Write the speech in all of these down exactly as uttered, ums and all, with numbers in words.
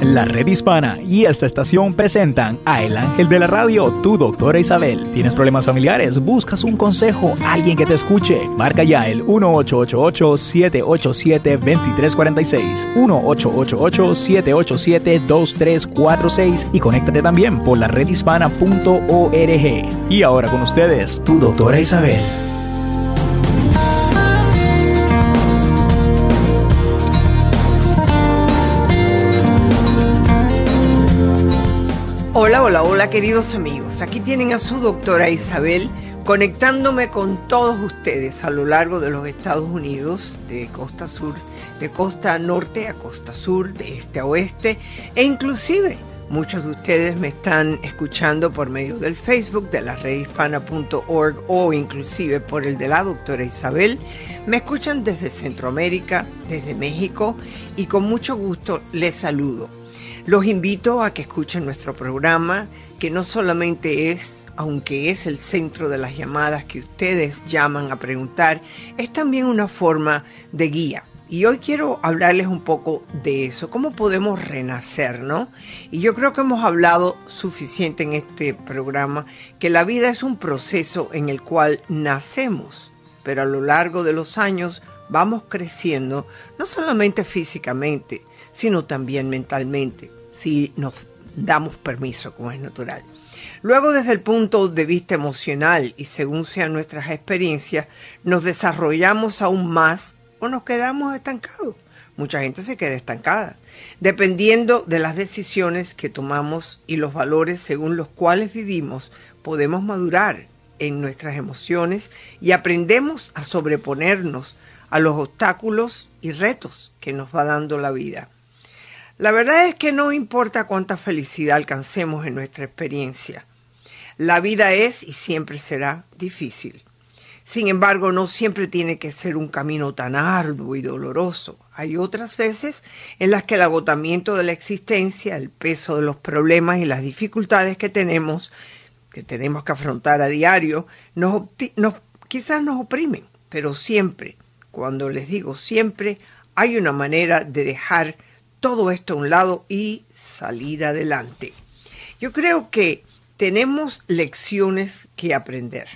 La Red Hispana y esta estación presentan a El Ángel de la Radio, tu doctora Isabel. ¿Tienes problemas familiares? ¿Buscas un consejo? ¿Alguien que te escuche? Marca ya el uno ocho ocho ocho, siete ocho siete, dos tres cuatro seis, uno ocho ocho ocho, siete ocho siete, dos tres cuatro seis y conéctate también por la red hispana punto org. Y ahora con ustedes, tu doctora Isabel. Hola, hola, hola queridos amigos. Aquí tienen a su doctora Isabel conectándome con todos ustedes a lo largo de los Estados Unidos, de costa sur, de costa norte a costa sur, de este a oeste, e inclusive muchos de ustedes me están escuchando por medio del Facebook de la red hispana punto org o inclusive por el de la doctora Isabel. Me escuchan desde Centroamérica, desde México, y con mucho gusto les saludo. Los invito a que escuchen nuestro programa, que no solamente es, aunque es el centro de las llamadas que ustedes llaman a preguntar, es también una forma de guía. Y hoy quiero hablarles un poco de eso, cómo podemos renacer, ¿no? Y yo creo que hemos hablado suficiente en este programa, que la vida es un proceso en el cual nacemos, pero a lo largo de los años vamos creciendo, no solamente físicamente, sino también mentalmente, si nos damos permiso, como es natural. Luego, desde el punto de vista emocional y según sean nuestras experiencias, nos desarrollamos aún más o nos quedamos estancados. Mucha gente se queda estancada, dependiendo de las decisiones que tomamos y los valores según los cuales vivimos. Podemos madurar en nuestras emociones y aprendemos a sobreponernos a los obstáculos y retos que nos va dando la vida. La verdad es que no importa cuánta felicidad alcancemos en nuestra experiencia. La vida es y siempre será difícil. Sin embargo, no siempre tiene que ser un camino tan arduo y doloroso. Hay otras veces en las que el agotamiento de la existencia, el peso de los problemas y las dificultades que tenemos, que tenemos que afrontar a diario, nos, nos, quizás nos oprimen. Pero siempre, cuando les digo siempre, hay una manera de dejar todo esto a un lado y salir adelante. Yo creo que tenemos lecciones que aprender.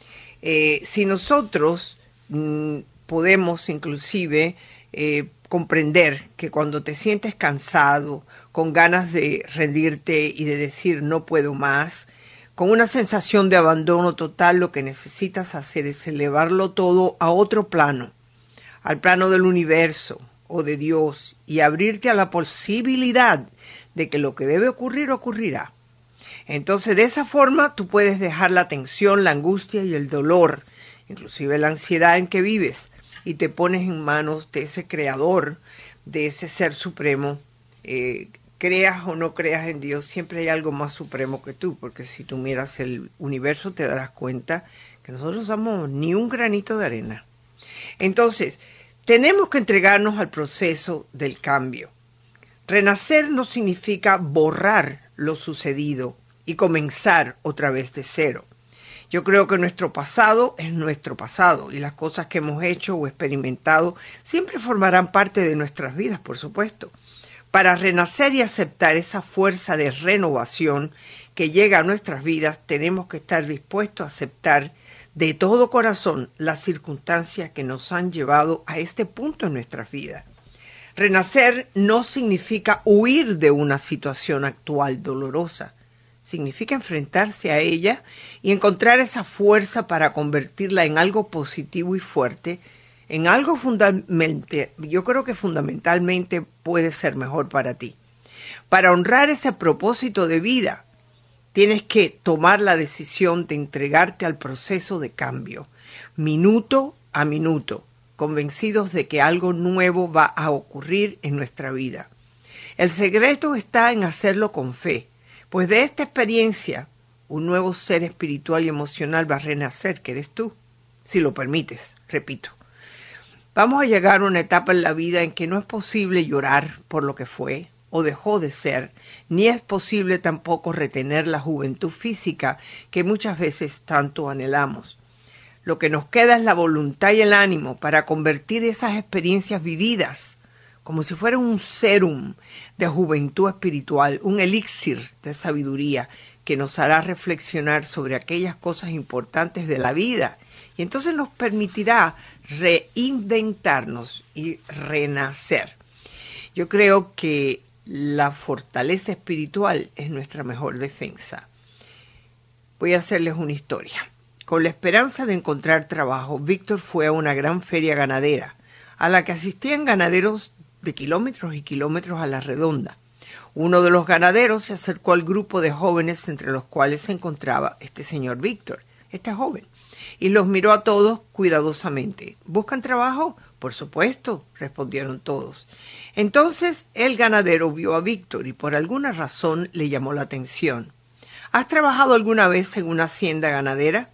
Eh, si nosotros mm, podemos inclusive eh, comprender que cuando te sientes cansado, con ganas de rendirte y de decir no puedo más, con una sensación de abandono total, lo que necesitas hacer es elevarlo todo a otro plano, al plano del universo o de Dios, y abrirte a la posibilidad de que lo que debe ocurrir ocurrirá. Entonces, de esa forma tú puedes dejar la tensión, la angustia y el dolor, inclusive la ansiedad en que vives, y te pones en manos de ese creador, de ese ser supremo. Eh, creas o no creas en Dios, siempre hay algo más supremo que tú, porque si tú miras el universo te darás cuenta que nosotros somos ni un granito de arena. Entonces, tenemos que entregarnos al proceso del cambio. Renacer no significa borrar lo sucedido y comenzar otra vez de cero. Yo creo que nuestro pasado es nuestro pasado y las cosas que hemos hecho o experimentado siempre formarán parte de nuestras vidas, por supuesto. Para renacer y aceptar esa fuerza de renovación que llega a nuestras vidas, tenemos que estar dispuestos a aceptar de todo corazón las circunstancias que nos han llevado a este punto en nuestras vidas. Renacer no significa huir de una situación actual dolorosa. Significa enfrentarse a ella y encontrar esa fuerza para convertirla en algo positivo y fuerte, en algo fundamental. Yo creo que fundamentalmente puede ser mejor para ti. Para honrar ese propósito de vida, tienes que tomar la decisión de entregarte al proceso de cambio, minuto a minuto, convencidos de que algo nuevo va a ocurrir en nuestra vida. El secreto está en hacerlo con fe, pues de esta experiencia, un nuevo ser espiritual y emocional va a renacer, que eres tú, si lo permites, repito. Vamos a llegar a una etapa en la vida en que no es posible llorar por lo que fue o dejó de ser, ni es posible tampoco retener la juventud física que muchas veces tanto anhelamos. Lo que nos queda es la voluntad y el ánimo para convertir esas experiencias vividas como si fuera un serum de juventud espiritual, un elixir de sabiduría que nos hará reflexionar sobre aquellas cosas importantes de la vida y entonces nos permitirá reinventarnos y renacer. Yo creo que la fortaleza espiritual es nuestra mejor defensa. Voy a hacerles una historia. Con la esperanza de encontrar trabajo, Víctor fue a una gran feria ganadera, a la que asistían ganaderos de kilómetros y kilómetros a la redonda. Uno de los ganaderos se acercó al grupo de jóvenes entre los cuales se encontraba este señor Víctor, este joven, y los miró a todos cuidadosamente. ¿Buscan trabajo? Por supuesto, respondieron todos. Entonces el ganadero vio a Víctor y por alguna razón le llamó la atención. ¿Has trabajado alguna vez en una hacienda ganadera?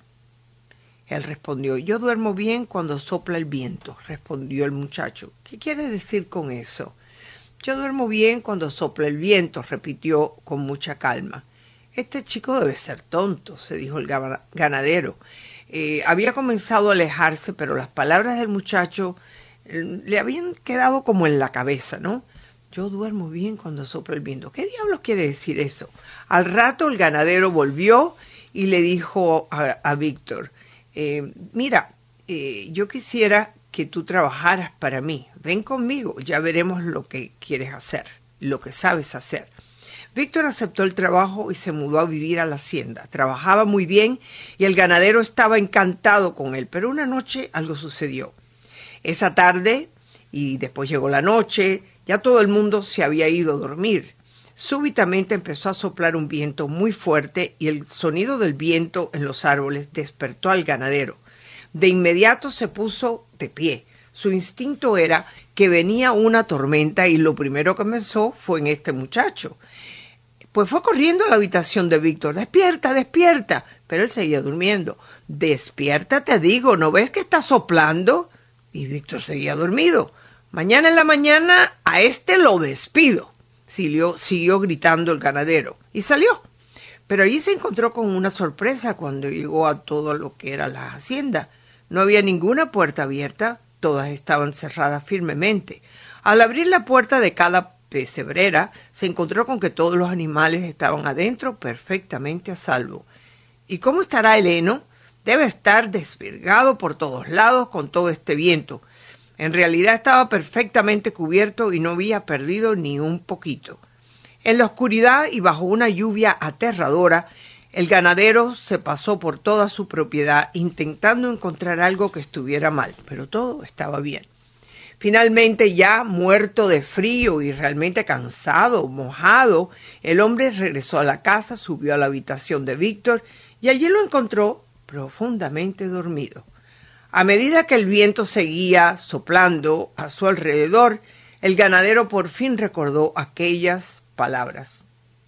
Él respondió, yo duermo bien cuando sopla el viento, respondió el muchacho. ¿Qué quiere decir con eso? Yo duermo bien cuando sopla el viento, repitió con mucha calma. Este chico debe ser tonto, se dijo el ganadero. Eh, había comenzado a alejarse, pero las palabras del muchacho eh, le habían quedado como en la cabeza, ¿no? Yo duermo bien cuando sopla el viento. ¿Qué diablos quiere decir eso? Al rato el ganadero volvió y le dijo a, a Víctor, eh, mira, eh, yo quisiera que tú trabajaras para mí. Ven conmigo, ya veremos lo que quieres hacer, lo que sabes hacer. Víctor aceptó el trabajo y se mudó a vivir a la hacienda. Trabajaba muy bien y el ganadero estaba encantado con él, pero una noche algo sucedió. Esa tarde, y después llegó la noche, ya todo el mundo se había ido a dormir. Súbitamente empezó a soplar un viento muy fuerte y el sonido del viento en los árboles despertó al ganadero. De inmediato se puso de pie. Su instinto era que venía una tormenta y lo primero que pensó fue en este muchacho. Pues fue corriendo a la habitación de Víctor. ¡Despierta, despierta! Pero él seguía durmiendo. ¡Despierta, te digo! ¿No ves que está soplando? Y Víctor seguía dormido. Mañana en la mañana a este lo despido. Siguió, siguió gritando el ganadero y salió. Pero allí se encontró con una sorpresa cuando llegó a todo lo que era la hacienda. No había ninguna puerta abierta, todas estaban cerradas firmemente. Al abrir la puerta de cada pesebrera, se encontró con que todos los animales estaban adentro perfectamente a salvo. ¿Y cómo estará el heno? Debe estar desvirgado por todos lados con todo este viento. En realidad estaba perfectamente cubierto y no había perdido ni un poquito. En la oscuridad y bajo una lluvia aterradora, el ganadero se pasó por toda su propiedad intentando encontrar algo que estuviera mal, pero todo estaba bien. Finalmente, ya muerto de frío y realmente cansado, mojado, el hombre regresó a la casa, subió a la habitación de Víctor y allí lo encontró profundamente dormido. A medida que el viento seguía soplando a su alrededor, el ganadero por fin recordó aquellas palabras.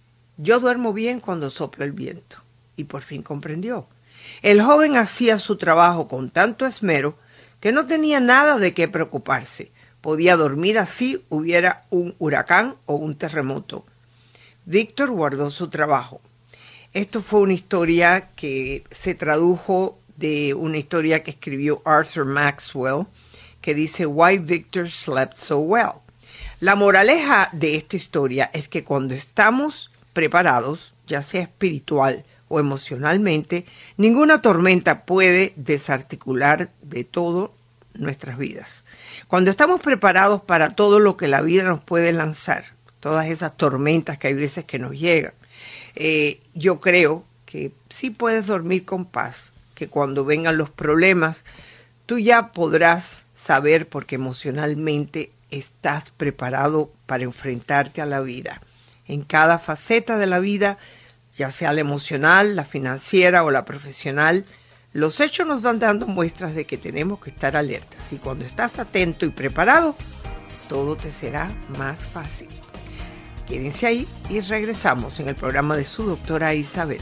Yo duermo bien cuando sopla el viento. Y por fin comprendió. El joven hacía su trabajo con tanto esmero que no tenía nada de qué preocuparse. Podía dormir así hubiera un huracán o un terremoto. Víctor guardó su trabajo. Esto fue una historia que se tradujo de una historia que escribió Arthur Maxwell, que dice Why Victor Slept So Well. La moraleja de esta historia es que cuando estamos preparados, ya sea espiritual o emocionalmente, ninguna tormenta puede desarticular de todo nuestras vidas. Cuando estamos preparados para todo lo que la vida nos puede lanzar, todas esas tormentas que hay veces que nos llegan, eh, yo creo que sí puedes dormir con paz, que cuando vengan los problemas, tú ya podrás saber porque emocionalmente estás preparado para enfrentarte a la vida. En cada faceta de la vida, ya sea la emocional, la financiera o la profesional, los hechos nos van dando muestras de que tenemos que estar alertas. Y cuando estás atento y preparado, todo te será más fácil. Quédense ahí y regresamos en el programa de su doctora Isabel.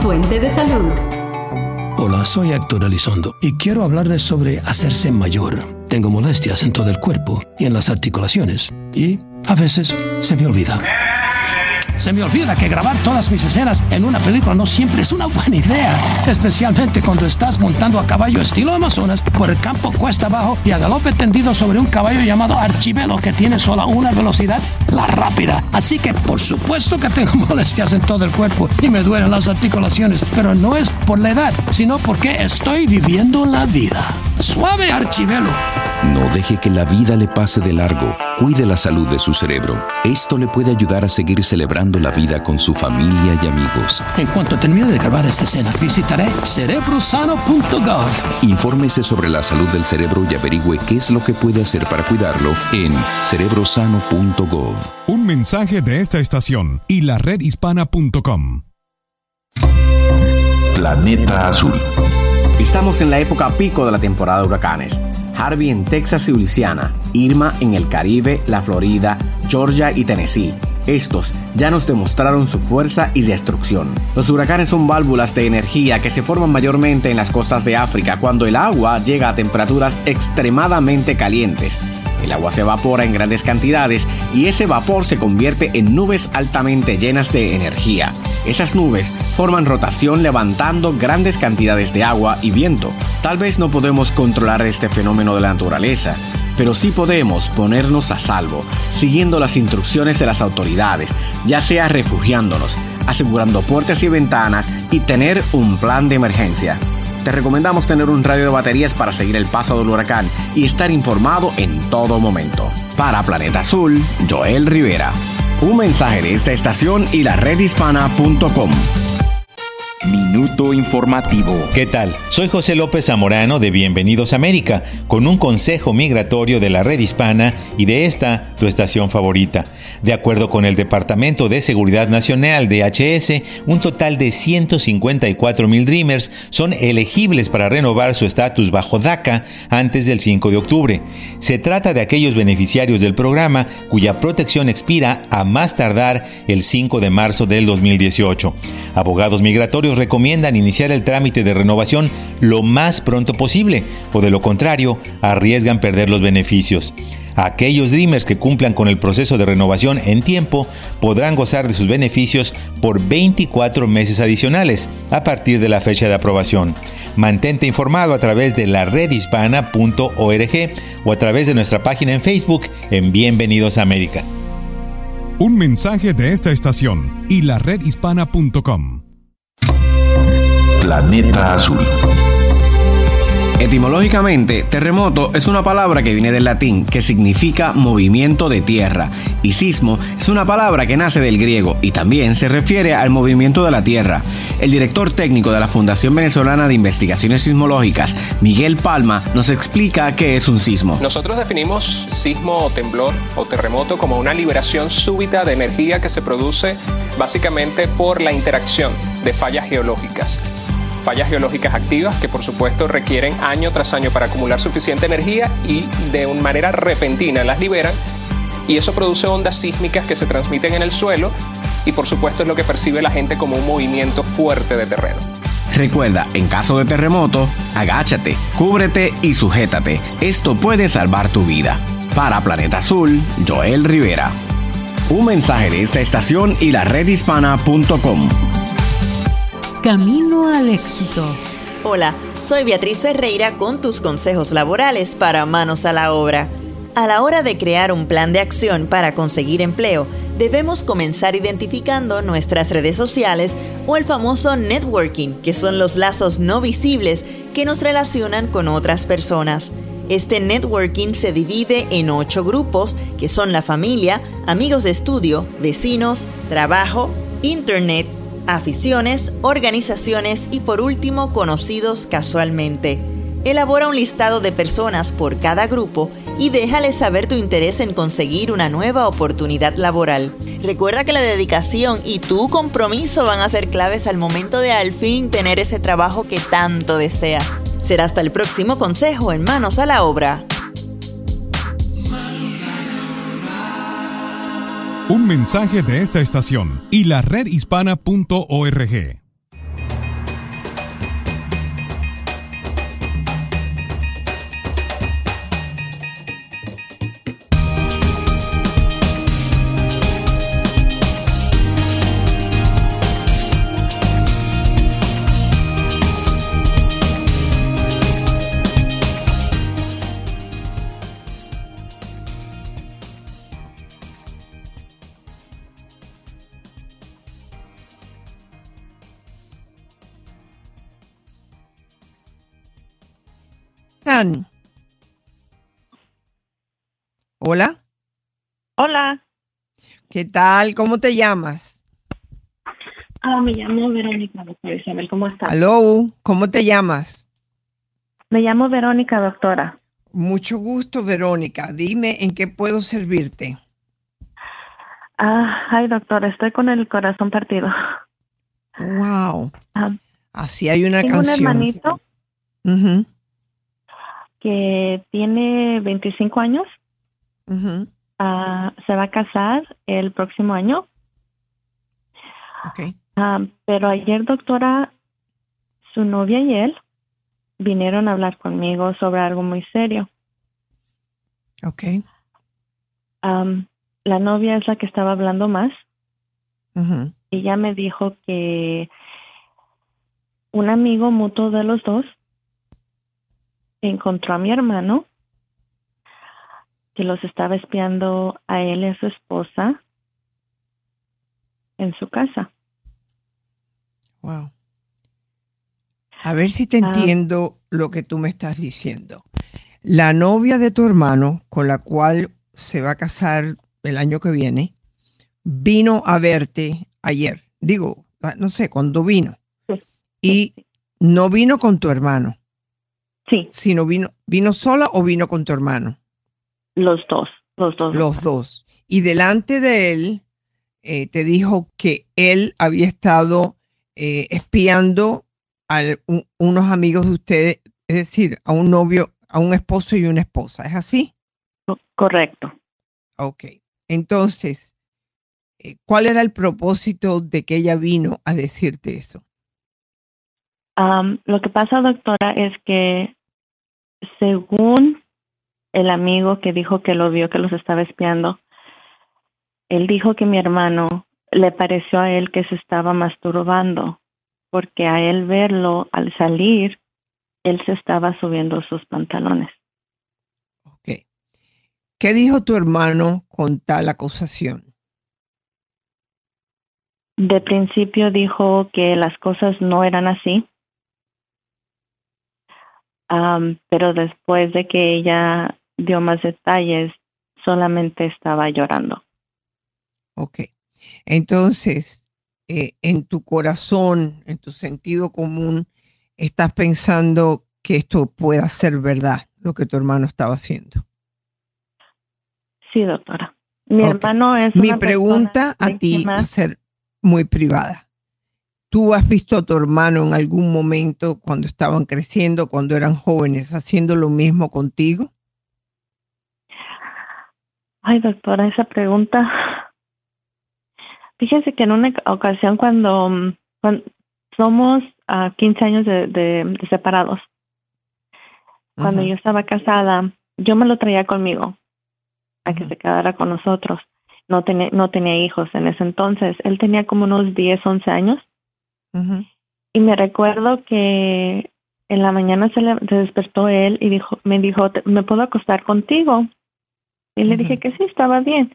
fuente de salud. Hola, soy Héctor Elizondo y quiero hablarles sobre hacerse mayor. Tengo molestias en todo el cuerpo y en las articulaciones y a veces se me olvida. Se me olvida que grabar todas mis escenas en una película no siempre es una buena idea, especialmente cuando estás montando a caballo estilo Amazonas por el campo cuesta abajo y a galope tendido sobre un caballo llamado Archibelo que tiene solo una velocidad, la rápida. Así que por supuesto que tengo molestias en todo el cuerpo y me duelen las articulaciones, pero no es por la edad, sino porque estoy viviendo la vida. ¡Suave, Archibelo! No deje que la vida le pase de largo. Cuide la salud de su cerebro. Esto le puede ayudar a seguir celebrando la vida con su familia y amigos. En cuanto termine de grabar esta escena, visitaré cerebrosano punto gov. Infórmese sobre la salud del cerebro y averigüe qué es lo que puede hacer para cuidarlo en cerebrosano punto gov. Un mensaje de esta estación y la red hispana punto com. Planeta Azul. Estamos en la época pico de la temporada de huracanes. Harvey en Texas y Luisiana, Irma en el Caribe, la Florida, Georgia y Tennessee. Estos ya nos demostraron su fuerza y destrucción. Los huracanes son válvulas de energía que se forman mayormente en las costas de África cuando el agua llega a temperaturas extremadamente calientes. El agua se evapora en grandes cantidades y ese vapor se convierte en nubes altamente llenas de energía. Esas nubes forman rotación levantando grandes cantidades de agua y viento. Tal vez no podemos controlar este fenómeno de la naturaleza, pero sí podemos ponernos a salvo, siguiendo las instrucciones de las autoridades, ya sea refugiándonos, asegurando puertas y ventanas y tener un plan de emergencia. Te recomendamos tener un radio de baterías para seguir el paso del huracán y estar informado en todo momento. Para Planeta Azul, Joel Rivera. Un mensaje de esta estación y la red hispana punto com. Minuto informativo. ¿Qué tal? Soy José López Zamorano de Bienvenidos a América, con un consejo migratorio de la red hispana y de esta, tu estación favorita. De acuerdo con el Departamento de Seguridad Nacional D H S, un total de ciento cincuenta y cuatro mil Dreamers son elegibles para renovar su estatus bajo DACA antes del cinco de octubre. Se trata de aquellos beneficiarios del programa cuya protección expira a más tardar el cinco de marzo del dos mil dieciocho. Abogados migratorios recomiendan iniciar el trámite de renovación lo más pronto posible, o de lo contrario, arriesgan perder los beneficios. Aquellos Dreamers que cumplan con el proceso de renovación en tiempo podrán gozar de sus beneficios por veinticuatro meses adicionales a partir de la fecha de aprobación. Mantente informado a través de la red hispana punto org o a través de nuestra página en Facebook en Bienvenidos a América. Un mensaje de esta estación y la red hispana punto com. Planeta Azul. Etimológicamente, terremoto es una palabra que viene del latín que significa movimiento de tierra, y sismo es una palabra que nace del griego y también se refiere al movimiento de la tierra. El director técnico de la Fundación Venezolana de Investigaciones Sismológicas, Miguel Palma, nos explica qué es un sismo. Nosotros definimos sismo o temblor o terremoto como una liberación súbita de energía que se produce básicamente por la interacción de fallas geológicas. Fallas geológicas activas que por supuesto requieren año tras año para acumular suficiente energía y de una manera repentina las liberan, y eso produce ondas sísmicas que se transmiten en el suelo y por supuesto es lo que percibe la gente como un movimiento fuerte de terreno. Recuerda, en caso de terremoto, agáchate, cúbrete y sujétate. Esto puede salvar tu vida. Para Planeta Azul, Joel Rivera. Un mensaje de esta estación y la red hispana punto com. Camino al éxito. Hola, soy Beatriz Ferreira con tus consejos laborales para Manos a la Obra. A la hora de crear un plan de acción para conseguir empleo, debemos comenzar identificando nuestras redes sociales o el famoso networking, que son los lazos no visibles que nos relacionan con otras personas. Este networking se divide en ocho grupos, que son la familia, amigos de estudio, vecinos, trabajo, internet, aficiones, organizaciones y por último conocidos casualmente. Elabora un listado de personas por cada grupo y déjales saber tu interés en conseguir una nueva oportunidad laboral. Recuerda que la dedicación y tu compromiso van a ser claves al momento de al fin tener ese trabajo que tanto deseas. Será hasta el próximo consejo en Manos a la Obra. Un mensaje de esta estación y la red hispana punto org. Susan. Hola. Hola. ¿Qué tal? ¿Cómo te llamas? Ah, me llamo Verónica, doctora Isabel. ¿Cómo estás? Hello. ¿Cómo te llamas? Me llamo Verónica, doctora. Mucho gusto, Verónica. Dime en qué puedo servirte. Ah, ay, doctora, estoy con el corazón partido. Wow. Ah, Así hay una tengo canción. un hermanito Uh-huh. que tiene veinticinco años. Uh-huh. Ah, se va a casar el próximo año. Okay. Ah, pero ayer, doctora, su novia y él vinieron a hablar conmigo sobre algo muy serio. Okay. Um, la novia es la que estaba hablando más. Uh-huh. Ella me dijo que un amigo mutuo de los dos encontró a mi hermano, que los estaba espiando a él y a su esposa en su casa. Wow. A ver si te Ah. entiendo lo que tú me estás diciendo. La novia de tu hermano, con la cual se va a casar el año que viene, vino a verte ayer. Digo, no sé, ¿cuándo vino? Sí. Y no vino con tu hermano. Sí. Sino vino, ¿vino sola o vino con tu hermano? Los dos, los dos. Los dos. Y delante de él eh, te dijo que él había estado eh, espiando a un, unos amigos de ustedes, es decir, a un novio, a un esposo y una esposa. ¿Es así? Correcto. Ok. Entonces, eh, ¿cuál era el propósito de que ella vino a decirte eso? Um, lo que pasa, doctora, es que según el amigo que dijo que lo vio, que los estaba espiando, él dijo que mi hermano le pareció a él que se estaba masturbando, porque a él verlo al salir, él se estaba subiendo sus pantalones. Ok. ¿Qué dijo tu hermano con tal acusación? De principio dijo que las cosas no eran así, um, pero después de que ella dio más detalles, solamente estaba llorando. Ok. Entonces, eh, en tu corazón, en tu sentido común, estás pensando que esto pueda ser verdad, lo que tu hermano estaba haciendo. Sí, doctora. Mi Okay. hermano es Mi una pregunta a ti víctima. va a ser muy privada. ¿Tú has visto a tu hermano en algún momento cuando estaban creciendo, cuando eran jóvenes, haciendo lo mismo contigo? Ay, doctora, esa pregunta. Fíjese que en una ocasión cuando, cuando somos uh, quince años de, de, de separados, cuando Uh-huh. yo estaba casada, yo me lo traía conmigo a que Uh-huh. se quedara con nosotros. No tenía, no tenía hijos en ese entonces. Él tenía como unos diez, once años. Uh-huh. Y me recuerdo que en la mañana se, le, se despertó él y dijo, me dijo, ¿me puedo acostar contigo? Y le Uh-huh. dije que sí, estaba bien.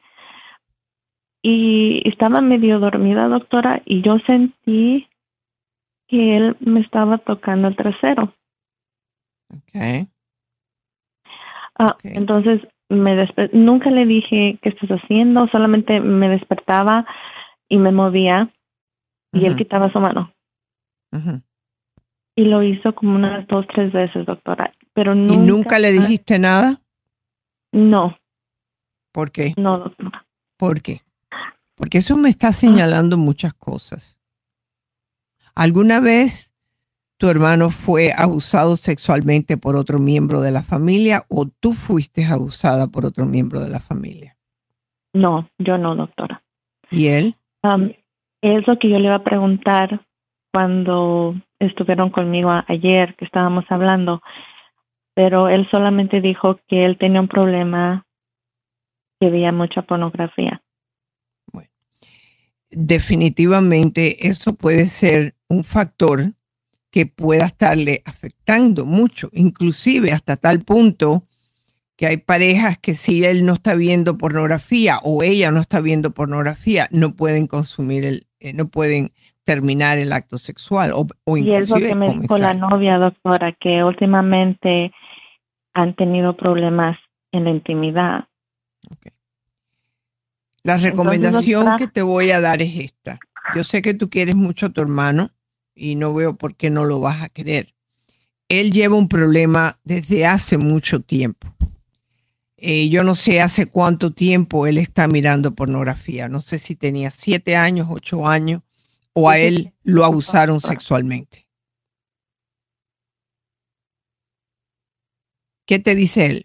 Y estaba medio dormida, doctora, y yo sentí que él me estaba tocando el trasero. Okay. Ah, Okay. entonces me desper- nunca le dije qué estás haciendo, solamente me despertaba y me movía y él Uh-huh. quitaba su mano. Uh-huh. Y lo hizo como unas dos, tres veces, doctora. Pero nunca, ¿Y nunca le dijiste nada? No, ¿Por qué? no, doctora. ¿Por qué? Porque eso me está señalando muchas cosas. ¿Alguna vez tu hermano fue abusado sexualmente por otro miembro de la familia o tú fuiste abusada por otro miembro de la familia? No, yo no, doctora. ¿Y él? Um, es lo que yo le iba a preguntar cuando estuvieron conmigo a- ayer, que estábamos hablando. Pero él solamente dijo que él tenía un problema, que veía mucha pornografía. Definitivamente eso puede ser un factor que pueda estarle afectando mucho, inclusive hasta tal punto que hay parejas que si él no está viendo pornografía o ella no está viendo pornografía, no pueden consumir el, eh, no pueden terminar el acto sexual o, o Y es lo inclusive que me dijo comenzar. la novia, doctora, que últimamente han tenido problemas en la intimidad. Okay. La recomendación Entonces, que te voy a dar es esta. Yo sé que tú quieres mucho a tu hermano y no veo por qué no lo vas a querer. Él lleva un problema desde hace mucho tiempo. Eh, yo no sé hace cuánto tiempo él está mirando pornografía. No sé si tenía siete años, ocho años, o a él lo abusaron sexualmente. ¿Qué te dice él?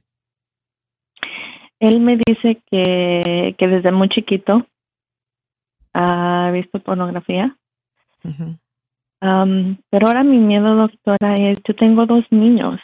Él me dice que, que desde muy chiquito ha visto pornografía. Uh-huh. Um, pero ahora mi miedo, doctora, es, yo tengo dos niños.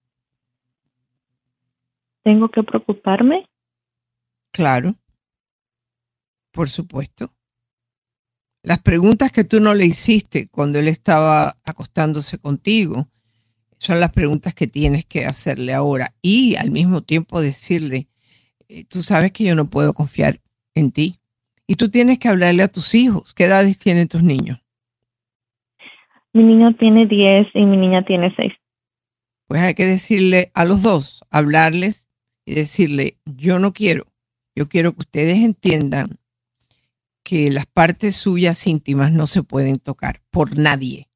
¿Tengo que preocuparme? Claro, por supuesto. Las preguntas que tú no le hiciste cuando él estaba acostándose contigo son las preguntas que tienes que hacerle ahora y al mismo tiempo decirle, eh, tú sabes que yo no puedo confiar en ti y tú tienes que hablarle a tus hijos. ¿Qué edades tienen tus niños? Mi niño tiene diez y mi niña tiene seis. Pues hay que decirle a los dos, hablarles y decirle, yo no quiero, yo quiero que ustedes entiendan que las partes suyas íntimas no se pueden tocar por nadie.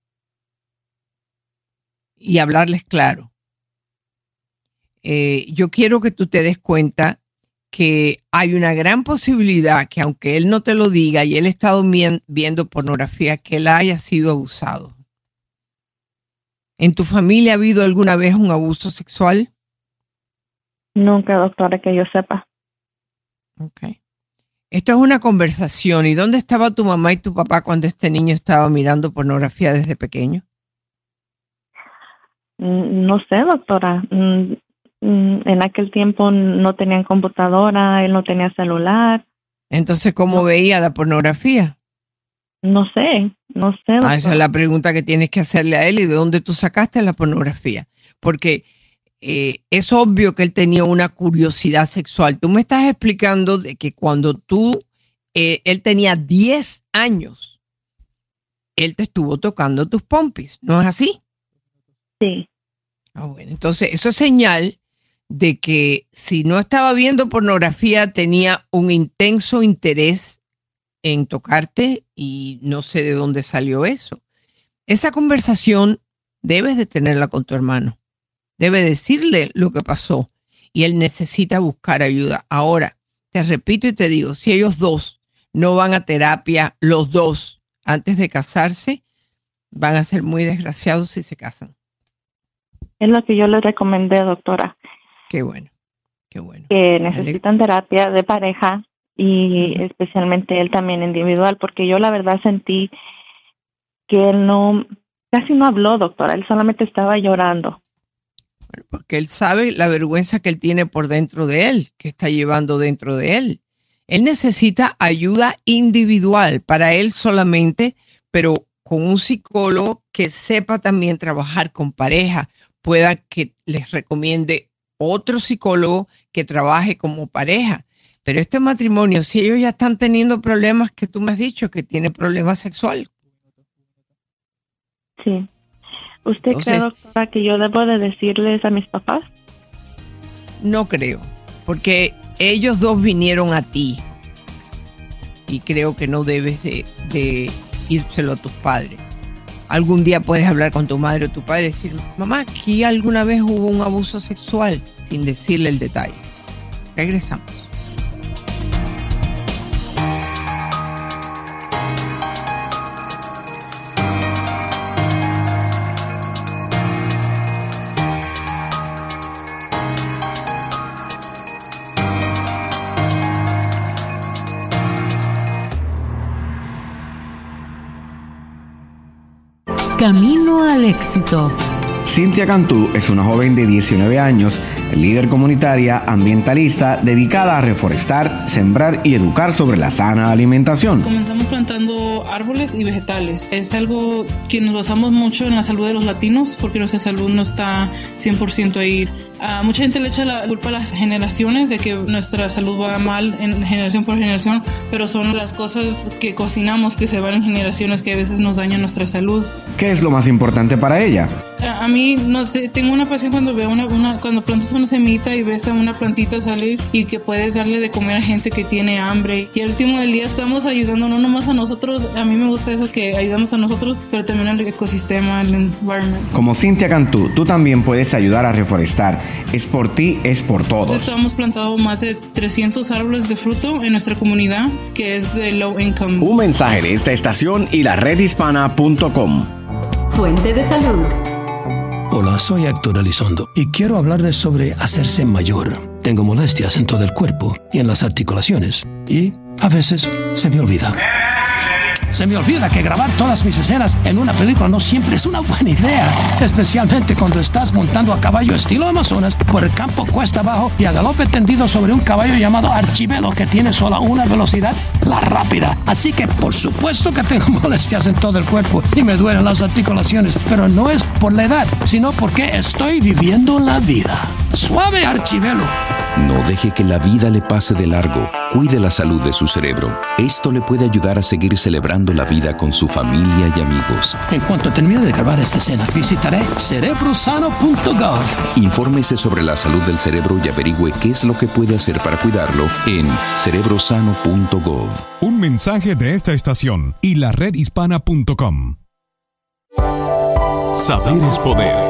Y hablarles claro. Eh, yo quiero que tú te des cuenta que hay una gran posibilidad que aunque él no te lo diga y él ha estado viendo pornografía, que él haya sido abusado. ¿En tu familia ha habido alguna vez un abuso sexual? Nunca, doctora, que yo sepa. Ok. Esto es una conversación. ¿Y dónde estaba tu mamá y tu papá cuando este niño estaba mirando pornografía desde pequeño? No sé, doctora. En aquel tiempo no tenían computadora, él no tenía celular. Entonces, ¿cómo no. veía la pornografía? No sé, no sé, doctora. Ah, esa es la pregunta que tienes que hacerle a él. ¿Y de dónde tú sacaste la pornografía? Porque eh, es obvio que él tenía una curiosidad sexual. Tú me estás explicando de que cuando tú, eh, él tenía diez años, él te estuvo tocando tus pompis, ¿no es así? Sí. Ah, bueno, entonces eso es señal de que si no estaba viendo pornografía, tenía un intenso interés en tocarte y no sé de dónde salió eso. Esa conversación debes de tenerla con tu hermano. Debes decirle lo que pasó y él necesita buscar ayuda. Ahora, te repito y te digo, si ellos dos no van a terapia, los dos, antes de casarse, van a ser muy desgraciados si se casan. Es lo que yo le recomendé, doctora. Qué bueno, qué bueno. Que necesitan terapia de pareja y uh-huh. especialmente él también individual, porque yo la verdad sentí que él no, casi no habló, doctora, él solamente estaba llorando. Bueno, porque él sabe la vergüenza que él tiene por dentro de él, que está llevando dentro de él. Él necesita ayuda individual para él solamente, pero con un psicólogo que sepa también trabajar con pareja, pueda que les recomiende otro psicólogo que trabaje como pareja. Pero este matrimonio, si ellos ya están teniendo problemas que tú me has dicho, que tiene problemas sexuales. Sí. ¿Usted Entonces, cree, doctora, que yo debo de decirles a mis papás? No creo, porque ellos dos vinieron a ti y creo que no debes de, de írselo a tus padres. Algún día puedes hablar con tu madre o tu padre y decir, mamá, aquí alguna vez hubo un abuso sexual, sin decirle el detalle. Regresamos. Camino al éxito. Cintia Cantú es una joven de diecinueve años, líder comunitaria, ambientalista, dedicada a reforestar, sembrar y educar sobre la sana alimentación. Comenzamos plantando árboles y vegetales. Es algo que nos basamos mucho en la salud de los latinos porque nuestra salud no está cien por ciento ahí. A mucha gente le echa la culpa a las generaciones de que nuestra salud va mal en generación por generación, pero son las cosas que cocinamos que se van en generaciones que a veces nos dañan nuestra salud. ¿Qué es lo más importante para ella? Mira, a mí, no sé, tengo una pasión cuando veo una, una cuando plantas una semita y ves a una plantita salir y que puedes darle de comer a gente que tiene hambre. Y al último del día estamos ayudando no nomás a nosotros, a mí me gusta eso que ayudamos a nosotros, pero también al ecosistema, al environment. Como Cintia Cantú, tú también puedes ayudar a reforestar. Es por ti, es por todos. Entonces, hemos plantado más de trescientos árboles de fruto en nuestra comunidad, que es de low income. Un mensaje de esta estación y la red hispana punto com. Fuente de salud. Hola, soy Héctor Elizondo y quiero hablarles sobre hacerse mayor. Tengo molestias en todo el cuerpo y en las articulaciones y a veces se me olvida. Se me olvida que grabar todas mis escenas en una película no siempre es una buena idea, especialmente cuando estás montando a caballo estilo Amazonas por el campo cuesta abajo y a galope tendido sobre un caballo llamado Archibelo que tiene solo una velocidad, la rápida. Así que por supuesto que tengo molestias en todo el cuerpo y me duelen las articulaciones, pero no es por la edad, sino porque estoy viviendo la vida. ¡Suave, Archibelo! No deje que la vida le pase de largo. Cuide la salud de su cerebro. Esto le puede ayudar a seguir celebrando la vida con su familia y amigos. En cuanto termine de grabar esta escena, visitaré cerebrosano punto gov. Infórmese sobre la salud del cerebro y averigüe qué es lo que puede hacer para cuidarlo en cerebrosano punto gov. Un mensaje de esta estación y la red hispana punto com. Saber es poder.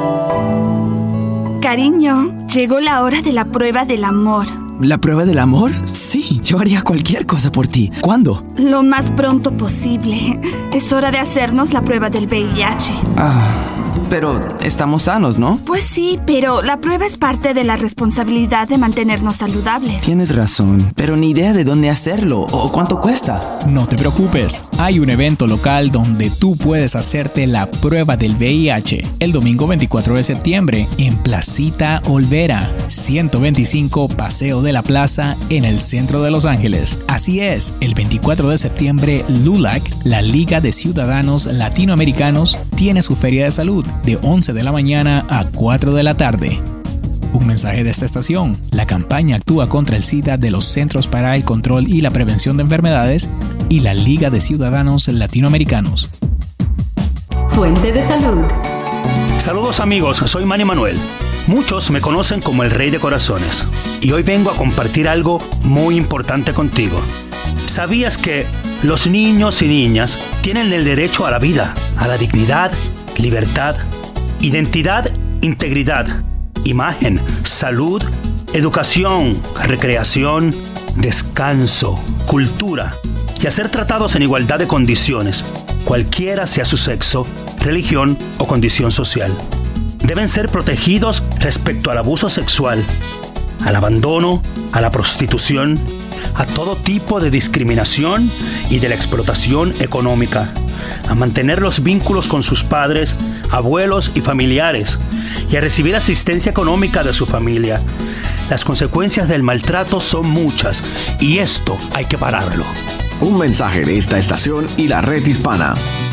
Cariño, llegó la hora de la prueba del amor. ¿La prueba del amor? Sí, yo haría cualquier cosa por ti. ¿Cuándo? Lo más pronto posible. Es hora de hacernos la prueba del V I H. Ah, pero estamos sanos, ¿no? Pues sí, pero la prueba es parte de la responsabilidad de mantenernos saludables. Tienes razón, pero ni idea de dónde hacerlo o cuánto cuesta. No te preocupes, hay un evento local donde tú puedes hacerte la prueba del V I H el domingo veinticuatro de septiembre en Placita Olvera, ciento veinticinco Paseo de la Plaza en el centro de Los Ángeles. Así es, el veinticuatro de septiembre L U L A C, la Liga de Ciudadanos Latinoamericanos, tiene su feria de salud de once de la mañana a cuatro de la tarde. Un mensaje de esta estación. La campaña actúa contra el SIDA de los Centros para el Control y la Prevención de Enfermedades y la Liga de Ciudadanos Latinoamericanos. Fuente de salud. Saludos amigos, soy Manny Manuel. Muchos me conocen como el Rey de Corazones y hoy vengo a compartir algo muy importante contigo. ¿Sabías que los niños y niñas tienen el derecho a la vida, a la dignidad, libertad, identidad, integridad, imagen, salud, educación, recreación, descanso, cultura y a ser tratados en igualdad de condiciones, cualquiera sea su sexo, religión o condición social? Deben ser protegidos respecto al abuso sexual, al abandono, a la prostitución, a todo tipo de discriminación y de la explotación económica, a mantener los vínculos con sus padres, abuelos y familiares, y a recibir asistencia económica de su familia. Las consecuencias del maltrato son muchas, y esto hay que pararlo. Un mensaje de esta estación y la red hispana.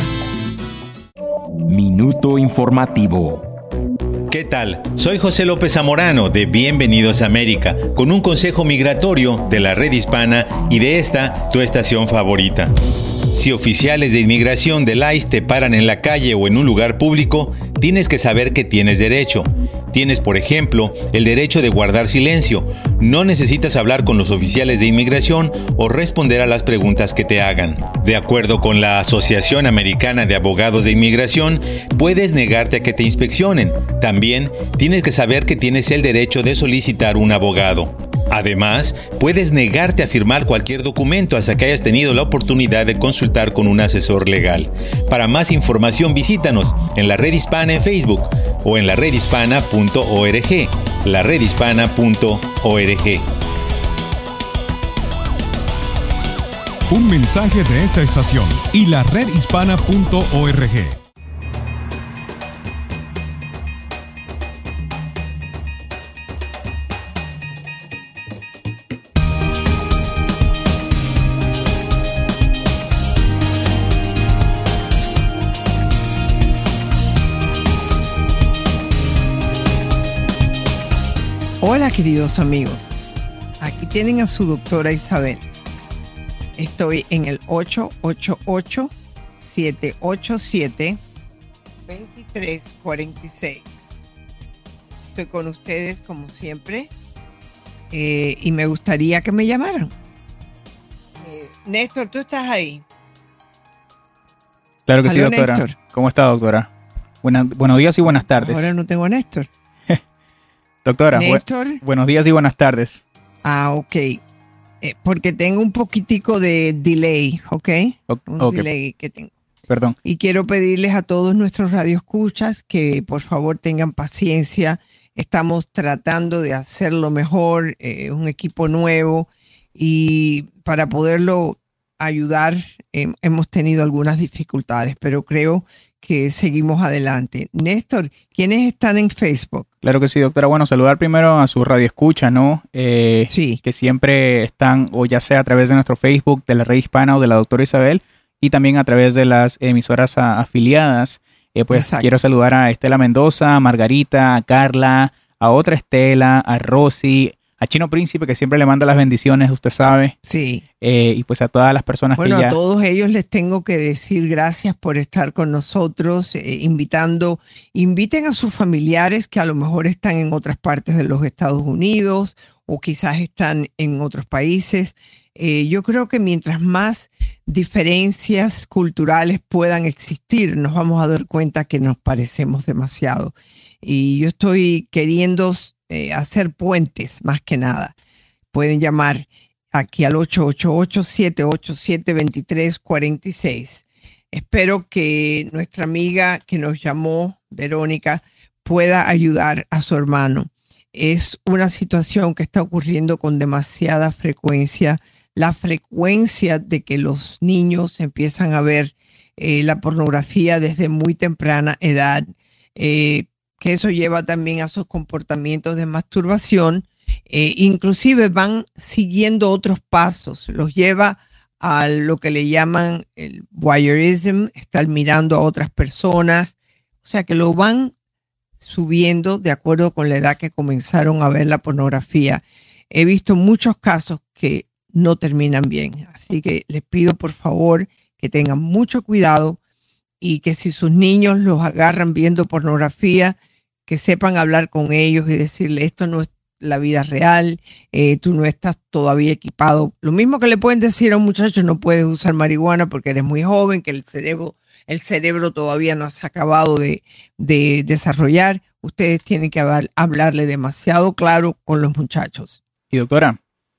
Minuto informativo. ¿Qué tal? Soy José López Zamorano de Bienvenidos a América, con un consejo migratorio de la red hispana y de esta, tu estación favorita. Si oficiales de inmigración del I C E te paran en la calle o en un lugar público, tienes que saber que tienes derecho. Tienes, por ejemplo, el derecho de guardar silencio. No necesitas hablar con los oficiales de inmigración o responder a las preguntas que te hagan. De acuerdo con la Asociación Americana de Abogados de Inmigración, puedes negarte a que te inspeccionen. También tienes que saber que tienes el derecho de solicitar un abogado. Además, puedes negarte a firmar cualquier documento hasta que hayas tenido la oportunidad de consultar con un asesor legal. Para más información, visítanos en la Red Hispana en Facebook o en la red hispana punto org. la red hispana punto org. Un mensaje de esta estación y la red hispana punto org. Hola queridos amigos, aquí tienen a su doctora Isabel. Estoy en el ocho ocho ocho, siete ocho siete, veintitrés cuarenta y seis. Estoy con ustedes como siempre eh, y me gustaría que me llamaran. Eh, Néstor, ¿tú estás ahí? Claro que ¿Aló, sí, doctora. Néstor? ¿Cómo está, doctora? Buena, buenos días y buenas tardes. Ahora no tengo a Néstor. Doctora, bu- Néstor. buenos días y buenas tardes. Ah, ok. Eh, porque tengo un poquitico de delay, ¿ok? O- Un ok, delay que tengo. Perdón. Y quiero pedirles a todos nuestros radioescuchas que por favor tengan paciencia. Estamos tratando de hacerlo mejor, eh, un equipo nuevo, y para poderlo ayudar eh, hemos tenido algunas dificultades, pero creo que seguimos adelante. Néstor, ¿quiénes están en Facebook? Claro que sí, doctora. Bueno, saludar primero a su radioescucha, ¿no? Eh, sí. Que siempre están, o ya sea a través de nuestro Facebook, de la Red Hispana o de la doctora Isabel, y también a través de las emisoras a- afiliadas. Eh, pues Exacto. quiero saludar a Estela Mendoza, a Margarita, a Carla, a otra Estela, a Rosy, a Chino Príncipe, que siempre le manda las bendiciones, usted sabe. Sí. Eh, y pues a todas las personas Bueno, que ya... a todos ellos les tengo que decir gracias por estar con nosotros, eh, invitando, inviten a sus familiares que a lo mejor están en otras partes de los Estados Unidos o quizás están en otros países. Eh, yo creo que mientras más diferencias culturales puedan existir, nos vamos a dar cuenta que nos parecemos demasiado. Y yo estoy queriendo eh, hacer puentes más que nada. Pueden llamar aquí al ocho ocho ocho, siete ocho siete, dos tres cuatro seis. Espero que nuestra amiga que nos llamó, Verónica, pueda ayudar a su hermano. Es una situación que está ocurriendo con demasiada frecuencia. La frecuencia de que los niños empiezan a ver eh, la pornografía desde muy temprana edad, eh, que eso lleva también a sus comportamientos de masturbación. Eh, inclusive van siguiendo otros pasos, los lleva a lo que le llaman el voyeurism, estar mirando a otras personas, o sea que lo van subiendo de acuerdo con la edad que comenzaron a ver la pornografía. He visto muchos casos que no terminan bien, así que les pido por favor que tengan mucho cuidado y que si sus niños los agarran viendo pornografía, que sepan hablar con ellos y decirle esto no es la vida real, eh, tú no estás todavía equipado. Lo mismo que le pueden decir a un muchacho, no puedes usar marihuana porque eres muy joven, que el cerebro, el cerebro todavía no se ha acabado de, de desarrollar. Ustedes tienen que hablar, hablarle demasiado claro con los muchachos. Y doctora.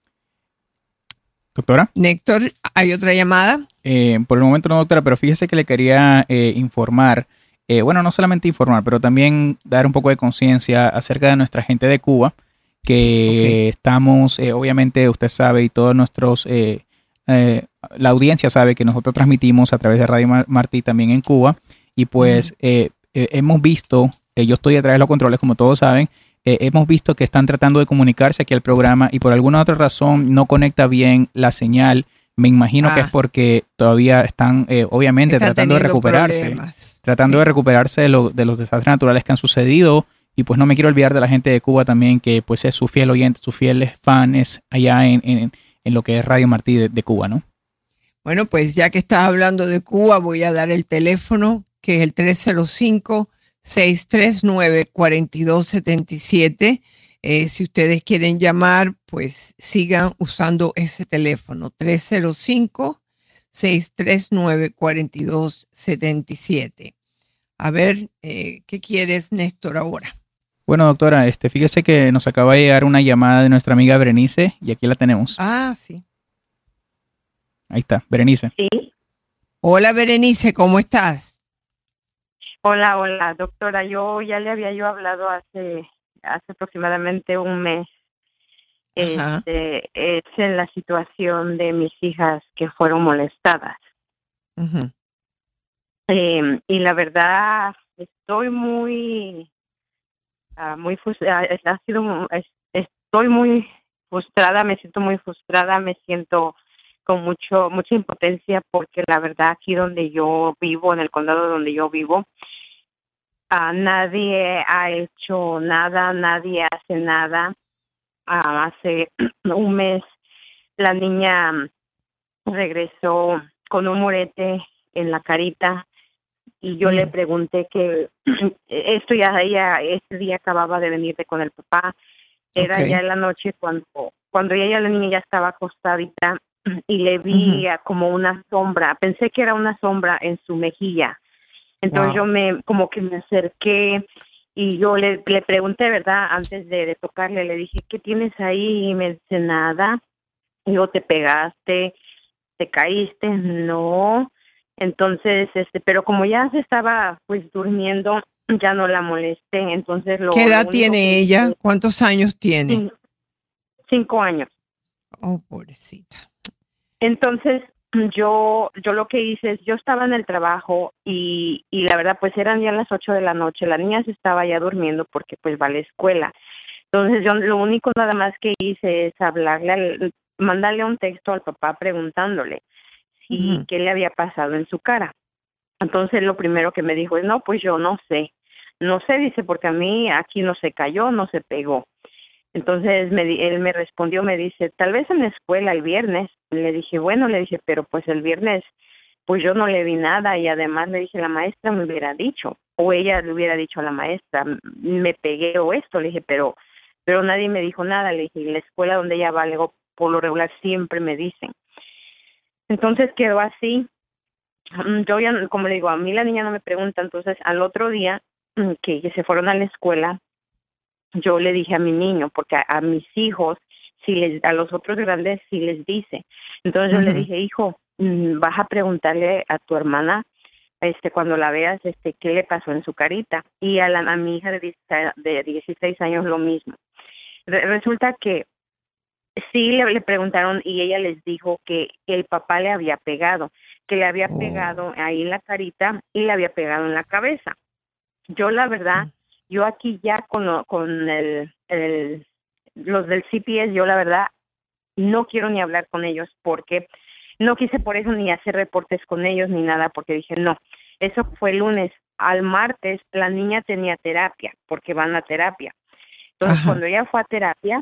Doctora. Néctor, ¿hay otra llamada? Eh, por el momento no, doctora, pero fíjese que le quería eh, informar, eh, bueno, no solamente informar, pero también dar un poco de conciencia acerca de nuestra gente de Cuba, que okay. estamos, eh, obviamente usted sabe y todos nuestros, eh, eh, la audiencia sabe que nosotros transmitimos a través de Radio Mar- Martí también en Cuba, y pues uh-huh. eh, eh, hemos visto, eh, yo estoy a través de los controles como todos saben, eh, hemos visto que están tratando de comunicarse aquí al programa y por alguna otra razón no conecta bien la señal. Me imagino ah. que es porque todavía están, eh, obviamente, están tratando de recuperarse. Problemas. Tratando sí. de recuperarse de, lo, de los desastres naturales que han sucedido. Y pues no me quiero olvidar de la gente de Cuba también, que pues es su fiel oyente, su fiel fan es allá en, en, en lo que es Radio Martí de, de Cuba, ¿no? Bueno, pues ya que estás hablando de Cuba, voy a dar el teléfono, que es el tres cero cinco, seis tres nueve, cuatro dos siete siete. Eh, si ustedes quieren llamar, pues sigan usando ese teléfono, tres cero cinco, seis tres nueve, cuatro dos siete siete. A ver, eh, ¿qué quieres, Néstor, ahora? Bueno, doctora, este, fíjese que nos acaba de llegar una llamada de nuestra amiga Berenice y aquí la tenemos. Ah, sí. Ahí está, Berenice. Sí. Hola, Berenice, ¿cómo estás? Hola, hola, doctora. Yo ya le había yo hablado hace... hace aproximadamente un mes. Este, es en la situación de mis hijas que fueron molestadas. Uh-huh. Eh, y la verdad, estoy muy, uh, muy frustrada. Ha sido, es, estoy muy frustrada, me siento muy frustrada, me siento con mucho mucha impotencia porque la verdad aquí donde yo vivo, en el condado donde yo vivo, Uh, nadie ha hecho nada, nadie hace nada. Uh, hace un mes la niña regresó con un morete en la carita y yo le pregunté que esto ya, ella, este día acababa de venir de con el papá, era Okay. ya en la noche cuando, cuando ella, la niña ya estaba acostadita y le vi Ujú. como una sombra, pensé que era una sombra en su mejilla. Entonces Wow. yo me, como que me acerqué y yo le, le pregunté, ¿verdad? Antes de, de tocarle, le dije, ¿qué tienes ahí? Y me dice, nada. Y yo, ¿te pegaste? ¿Te caíste? No. Entonces, este, pero como ya se estaba pues durmiendo, ya no la molesté. Entonces lo ¿Qué lo edad único tiene que ella? hice- ¿Cuántos años tiene? Cin- cinco años. Oh, pobrecita. Entonces, yo yo lo que hice es, yo estaba en el trabajo y, y la verdad, pues eran ya las ocho de la noche, la niña se estaba ya durmiendo porque pues va a la escuela. Entonces, yo lo único nada más que hice es hablarle, al, mandarle un texto al papá preguntándole si Ujú. qué le había pasado en su cara. Entonces, lo primero que me dijo es, no, pues yo no sé. No sé, dice, porque a mí aquí no se cayó, no se pegó. Entonces me, di- él me respondió, me dice, tal vez en la escuela el viernes. Le dije, bueno, le dije, pero pues el viernes, pues yo no le vi nada y además le dije, la maestra me hubiera dicho, o ella le hubiera dicho a la maestra, "M- me pegué o esto", le dije, pero pero nadie me dijo nada, le dije, y la escuela donde ella va, le digo, por lo regular siempre me dicen. Entonces quedó así. Mm, Yo ya, como le digo, a mí la niña no me pregunta, entonces al otro día mm, que, que se fueron a la escuela, yo le dije a mi niño, porque a, a mis hijos, si les, a los otros grandes sí les dice. Entonces yo le Ujú. dije, hijo, mm, vas a preguntarle a tu hermana, este, cuando la veas, este, qué le pasó en su carita. Y a, la, a mi hija de dieciséis, de dieciséis años lo mismo. Re- resulta que sí le, le preguntaron y ella les dijo que el papá le había pegado, que le había Oh. pegado ahí en la carita y le había pegado en la cabeza. Yo la verdad, yo aquí ya con, lo- con el, el, los del C P S, yo la verdad no quiero ni hablar con ellos porque no quise por eso ni hacer reportes con ellos ni nada porque dije no, eso fue el lunes. Al martes la niña tenía terapia porque van a terapia. Entonces Ajá. cuando ella fue a terapia,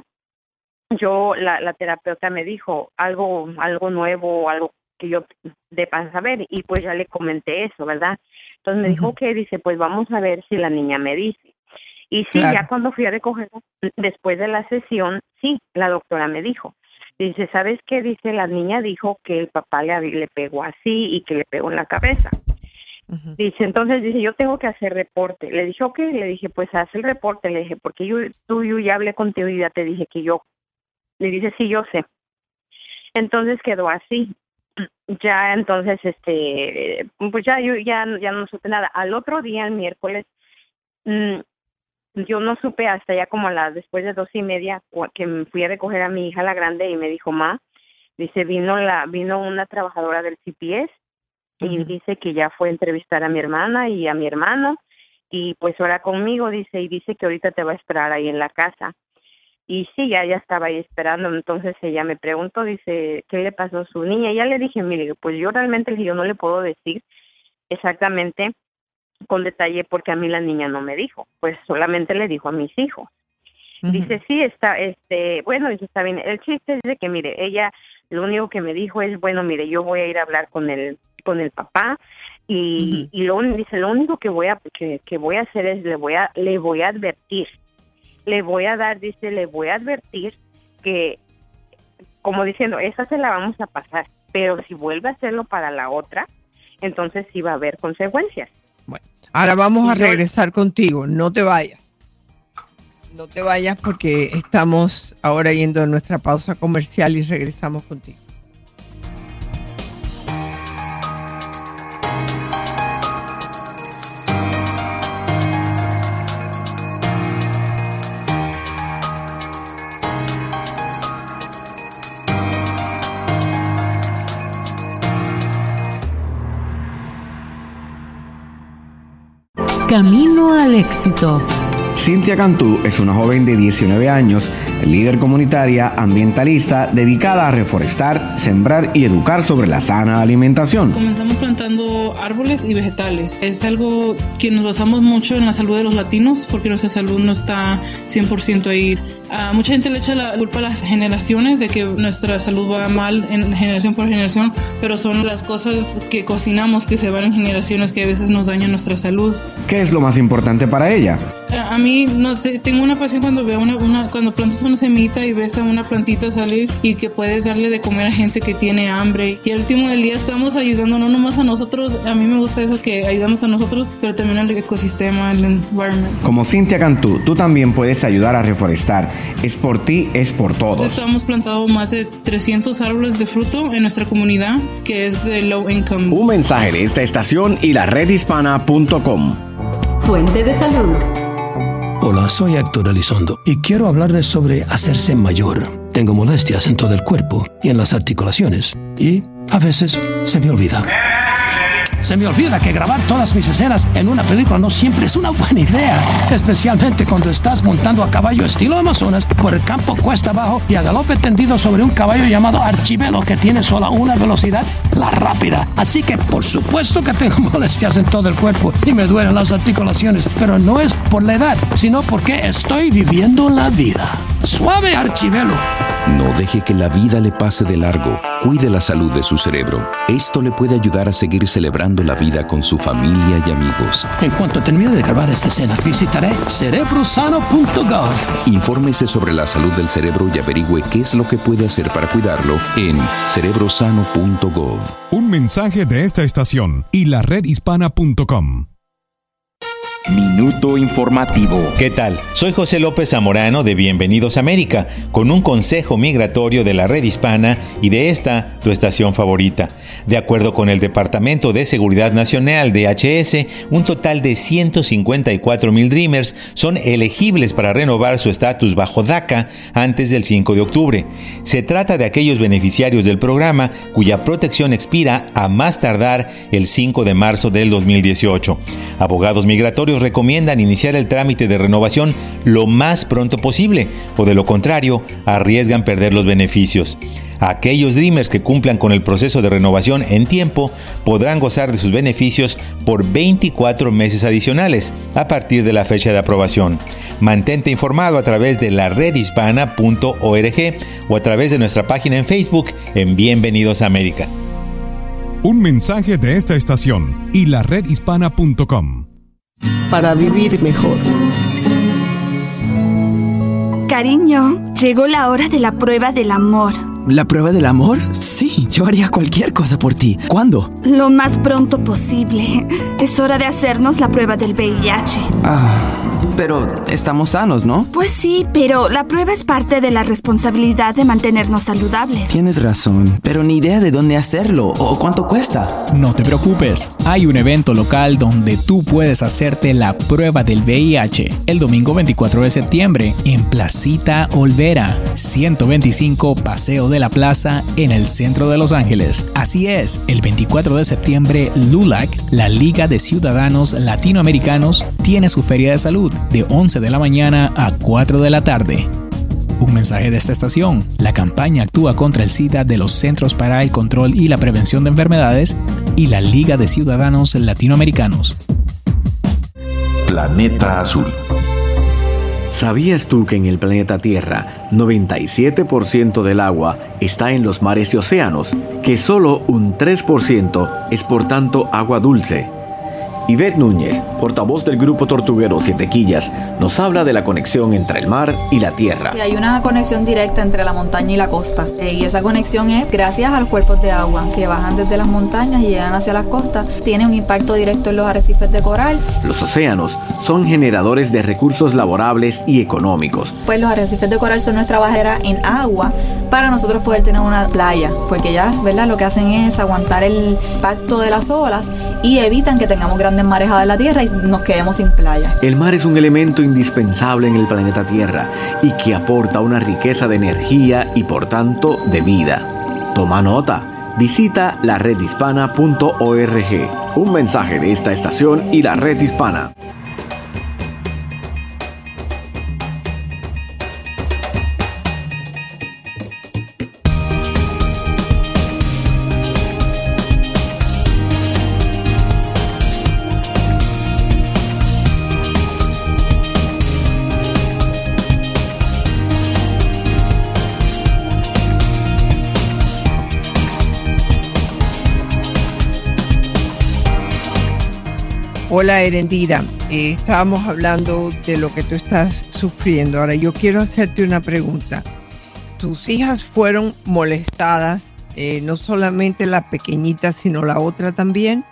yo, la, la terapeuta me dijo algo, algo nuevo, algo que yo deba saber y pues ya le comenté eso, ¿verdad? Entonces me dijo, Ujú. ok, dice, pues vamos a ver si la niña me dice. Y sí, Claro. ya cuando fui a recogerla, después de la sesión, sí, la doctora me dijo, dice, ¿sabes qué? Dice, la niña dijo que el papá le, hab- le pegó así y que le pegó en la cabeza. Ujú. Dice, entonces, dice, yo tengo que hacer reporte. Le dije, ok, le dije, pues haz el reporte. Le dije, porque yo, tú, yo ya hablé contigo y ya te dije que yo. Le dice, sí, yo sé. Entonces quedó así. Ya, entonces, este, pues ya, yo ya, ya no supe nada. Al otro día, el miércoles, mm, yo no supe hasta ya como a las, después de dos y media, cua- que me fui a recoger a mi hija la grande y me dijo, ma, dice, vino la, vino una trabajadora del C P S y Ujú. dice que ya fue a entrevistar a mi hermana y a mi hermano y pues ahora conmigo, dice, y dice que ahorita te va a esperar ahí en la casa. Y sí, ya, ya estaba ahí esperando, entonces ella me preguntó, dice, ¿qué le pasó a su niña? Y ya le dije, mire, pues yo realmente yo no le puedo decir exactamente con detalle porque a mí la niña no me dijo, pues solamente le dijo a mis hijos. Dice, sí, está, este, bueno, dice, está bien. El chiste es de que, mire, ella lo único que me dijo es, bueno, mire, yo voy a ir a hablar con el, con el papá y, y lo, un- dice, lo único que voy a, que, que voy a hacer es, le voy a, le voy a advertir, le voy a dar, dice, le voy a advertir que, como diciendo, esa se la vamos a pasar, pero si vuelve a hacerlo para la otra, entonces sí va a haber consecuencias. Ahora vamos a Y yo- regresar contigo. No te vayas. No te vayas porque estamos ahora yendo a nuestra pausa comercial y regresamos contigo. Camino al éxito. Cynthia Cantú es una joven de diecinueve años líder comunitaria ambientalista dedicada a reforestar, sembrar y educar sobre la sana alimentación. Comenzamos plantando árboles y vegetales. Es algo que nos basamos mucho en la salud de los latinos porque nuestra salud no está cien por ciento ahí. A mucha gente le echa la culpa a las generaciones de que nuestra salud va mal en generación por generación, pero son las cosas que cocinamos que se van en generaciones que a veces nos dañan nuestra salud. ¿Qué es lo más importante para ella? A mí, no sé, tengo una pasión cuando veo una, una cuando plantas una semita y ves a una plantita salir y que puedes darle de comer a gente que tiene hambre. Y al último del día estamos ayudando no nomás a nosotros, a mí me gusta eso que ayudamos a nosotros, pero también al ecosistema, al environment. Como Cintia Cantú, tú también puedes ayudar a reforestar. Es por ti, es por todos. Entonces, hemos plantado más de trescientos árboles de fruto en nuestra comunidad, que es de low income. Un mensaje de esta estación y la red hispana punto com. Fuente de salud. Hola, soy Héctor Elizondo y quiero hablarles sobre hacerse mayor. Tengo molestias en todo el cuerpo y en las articulaciones y a veces se me olvida. Se me olvida que grabar todas mis escenas en una película no siempre es una buena idea, especialmente cuando estás montando a caballo estilo Amazonas por el campo cuesta abajo y a galope tendido sobre un caballo llamado Archibelo que tiene solo una velocidad, la rápida. Así que por supuesto que tengo molestias en todo el cuerpo y me duelen las articulaciones, pero no es por la edad, sino porque estoy viviendo la vida. ¡Suave, Archibelo! No deje que la vida le pase de largo. Cuide la salud de su cerebro. Esto le puede ayudar a seguir celebrando la vida con su familia y amigos. En cuanto termine de grabar esta escena, visitaré cerebrosano punto gov. Infórmese sobre la salud del cerebro y averigüe qué es lo que puede hacer para cuidarlo en cerebrosano punto gov. Un mensaje de esta estación y la red hispana punto com. Minuto informativo. ¿Qué tal? Soy José López Zamorano de Bienvenidos a América, con un consejo migratorio de la red hispana y de esta, tu estación favorita. De acuerdo con el Departamento de Seguridad Nacional, D H S, un total de ciento cincuenta y cuatro mil Dreamers son elegibles para renovar su estatus bajo DACA antes del cinco de octubre. Se trata de aquellos beneficiarios del programa cuya protección expira a más tardar el cinco de marzo del dos mil dieciocho. Abogados migratorios recomiendan iniciar el trámite de renovación lo más pronto posible, o de lo contrario, arriesgan perder los beneficios. Aquellos Dreamers que cumplan con el proceso de renovación en tiempo podrán gozar de sus beneficios por veinticuatro meses adicionales a partir de la fecha de aprobación. Mantente informado a través de la red hispana punto org o a través de nuestra página en Facebook en Bienvenidos a América. Un mensaje de esta estación y la red hispana punto com. Para vivir mejor. Cariño, llegó la hora de la prueba del amor. ¿La prueba del amor? Sí, yo haría cualquier cosa por ti. ¿Cuándo? Lo más pronto posible. Es hora de hacernos la prueba del V I H. Ah, pero estamos sanos, ¿no? Pues sí, pero la prueba es parte de la responsabilidad de mantenernos saludables. Tienes razón, pero ni idea de dónde hacerlo o cuánto cuesta. No te preocupes, hay un evento local donde tú puedes hacerte la prueba del V I H el domingo veinticuatro de septiembre en Placita Olvera, ciento veinticinco Paseo de la Plaza en el centro de Los Ángeles. Así es, el veinticuatro de septiembre L U L A C, la Liga de Ciudadanos Latinoamericanos, tiene su feria de salud de once de la mañana a cuatro de la tarde. Un mensaje de esta estación. La campaña actúa contra el SIDA de los Centros para el Control y la Prevención de Enfermedades y la Liga de Ciudadanos Latinoamericanos. Planeta Azul. ¿Sabías tú que en el planeta Tierra noventa y siete por ciento del agua está en los mares y océanos, que solo un tres por ciento es por tanto agua dulce? Ivette Núñez, portavoz del Grupo Tortuguero Siete Quillas, nos habla de la conexión entre el mar y la tierra. Sí, hay una conexión directa entre la montaña y la costa. Y esa conexión es gracias a los cuerpos de agua que bajan desde las montañas y llegan hacia las costas. Tiene un impacto directo en los arrecifes de coral. Los océanos son generadores de recursos laborables y económicos. Pues los arrecifes de coral son nuestra barrera en agua para nosotros poder tener una playa, porque ellas, ¿verdad?, lo que hacen es aguantar el impacto de las olas y evitan que tengamos grandes marejadas en la tierra y nos quedemos sin playa. El mar es un elemento indispensable en el planeta Tierra y que aporta una riqueza de energía y por tanto de vida. Toma nota. Visita la red hispana punto org. Un mensaje de esta estación y la red hispana. Hola, Erendira. Eh, estábamos hablando de lo que tú estás sufriendo. Ahora, yo quiero hacerte una pregunta. ¿Tus hijas fueron molestadas, eh, no solamente la pequeñita, sino la otra también?